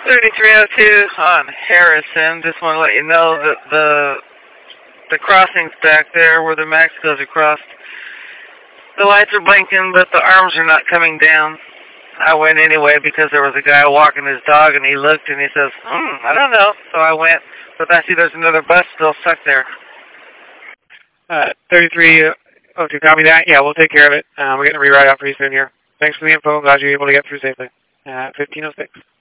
3302 on Harrison. Just want to let you know that the crossings back there where the Mexicos are crossed, the lights are blinking, but the arms are not coming down. I went anyway because there was a guy walking his dog, and he looked and he says, I don't know. So I went, but I see there's another bus still stuck there. 3302, copy that. Yeah, we'll take care of it. We're getting a rewrite out pretty soon here. Thanks for the info. Glad you were able to get through safely. 1506.